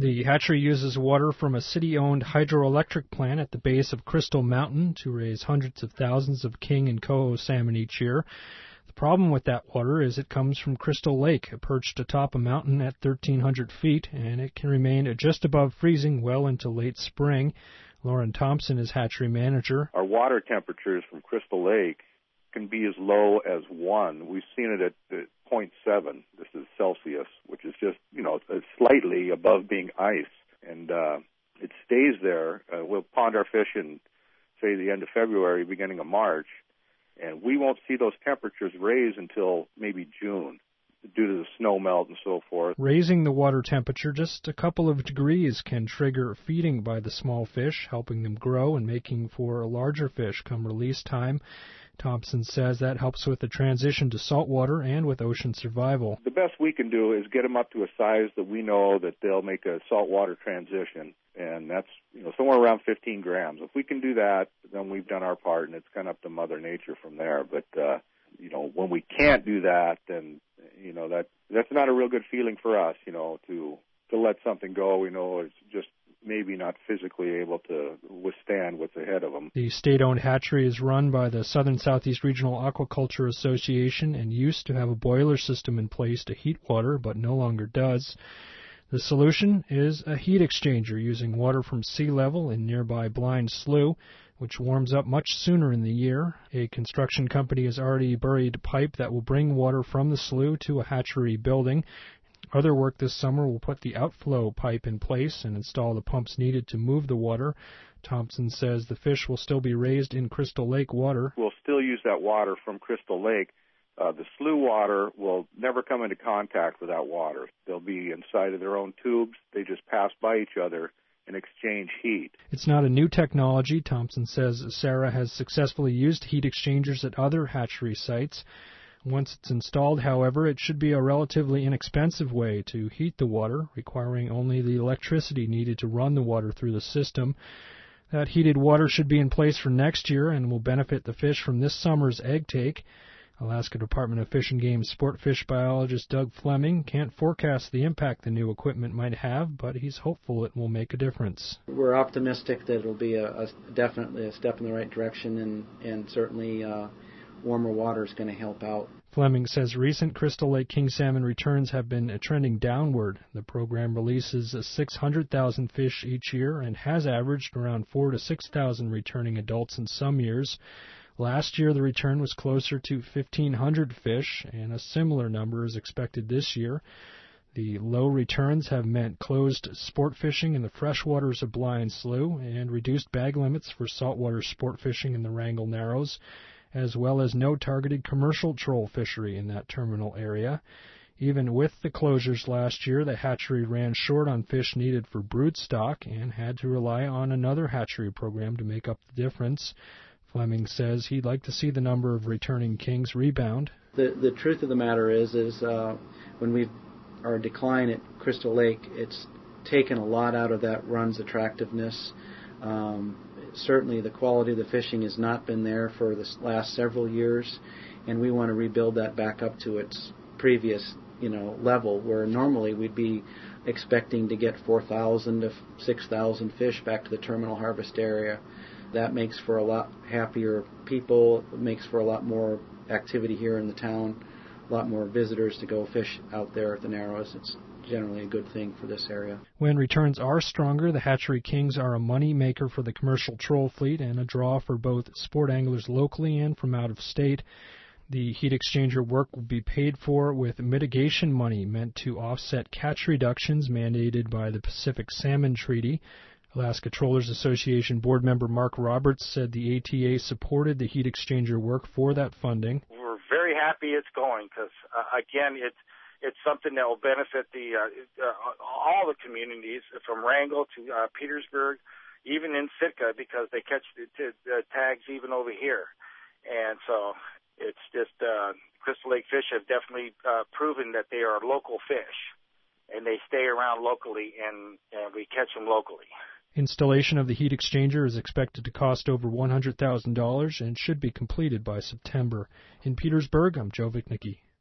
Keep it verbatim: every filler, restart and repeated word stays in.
The hatchery uses water from a city-owned hydroelectric plant at the base of Crystal Mountain to raise hundreds of thousands of king and coho salmon each year. The problem with that water is it comes from Crystal Lake, perched atop a mountain at thirteen hundred feet, and it can remain just above freezing well into late spring. Lauren Thompson is hatchery manager. Our water temperatures from Crystal Lake can be as low as one. We've seen it at zero point seven. This is Celsius, which is just, you know, slightly above being ice. And uh, it stays there. Uh, we'll pond our fish in, say, the end of February, beginning of March, and we won't see those temperatures raise until maybe June due to the snow melt and so forth. Raising the water temperature just a couple of degrees can trigger feeding by the small fish, helping them grow and making for larger fish come release time. Thompson says that helps with the transition to saltwater and with ocean survival. The best we can do is get them up to a size that we know that they'll make a saltwater transition, and that's, you know, somewhere around fifteen grams. If we can do that, then we've done our part, and it's kind of up to Mother Nature from there. But, uh, you know, when we can't do that, then, you know, that that's not a real good feeling for us, you know, to, to let something go. We know it's just maybe not physically able to withstand what's ahead of them. The state-owned hatchery is run by the Southern Southeast Regional Aquaculture Association and used to have a boiler system in place to heat water, but no longer does. The solution is a heat exchanger using water from sea level in nearby Blind Slough, which warms up much sooner in the year. A construction company has already buried pipe that will bring water from the slough to a hatchery building. Other work this summer will put the outflow pipe in place and install the pumps needed to move the water. Thompson says the fish will still be raised in Crystal Lake water. We'll still use that water from Crystal Lake. Uh, the slough water will never come into contact with that water. They'll be inside of their own tubes. They just pass by each other and exchange heat. It's not a new technology. Thompson says Sarah has successfully used heat exchangers at other hatchery sites. Once it's installed, however, it should be a relatively inexpensive way to heat the water, requiring only the electricity needed to run the water through the system. That heated water should be in place for next year and will benefit the fish from this summer's egg take. Alaska Department of Fish and Game sport fish biologist Doug Fleming can't forecast the impact the new equipment might have, but he's hopeful it will make a difference. We're optimistic that it'll be a, a definitely a step in the right direction, and, and certainly uh, warmer water is going to help out. Fleming says recent Crystal Lake king salmon returns have been trending downward. The program releases six hundred thousand fish each year and has averaged around four to six thousand returning adults in some years. Last year, the return was closer to fifteen hundred fish, and a similar number is expected this year. The low returns have meant closed sport fishing in the freshwaters of Blind Slough and reduced bag limits for saltwater sport fishing in the Wrangell Narrows, as well as no targeted commercial troll fishery in that terminal area. Even with the closures last year, the hatchery ran short on fish needed for brood stock and had to rely on another hatchery program to make up the difference. Fleming says he'd like to see the number of returning kings rebound. The the truth of the matter is, is uh, when we our decline at Crystal Lake, it's taken a lot out of that run's attractiveness. Um, certainly, the quality of the fishing has not been there for the last several years, and we want to rebuild that back up to its previous, you know, level, where normally we'd be expecting to get four thousand to six thousand fish back to the terminal harvest area. That makes for a lot happier people. It makes for a lot more activity here in the town, a lot more visitors to go fish out there at the Narrows. It's generally a good thing for this area. When returns are stronger, the hatchery kings are a money maker for the commercial troll fleet and a draw for both sport anglers locally and from out of state. The heat exchanger work will be paid for with mitigation money meant to offset catch reductions mandated by the Pacific Salmon Treaty. Alaska Trollers Association board member Mark Roberts said the A T A supported the heat exchanger work for that funding. We're very happy it's going because, uh, again, it's it's something that will benefit the uh, uh, all the communities from Wrangell to uh, Petersburg, even in Sitka, because they catch the, the, the tags even over here. And so it's just uh, Crystal Lake fish have definitely uh, proven that they are local fish, and they stay around locally, and, and we catch them locally. Installation of the heat exchanger is expected to cost over one hundred thousand dollars and should be completed by September. In Petersburg, I'm Joe Vicnicki.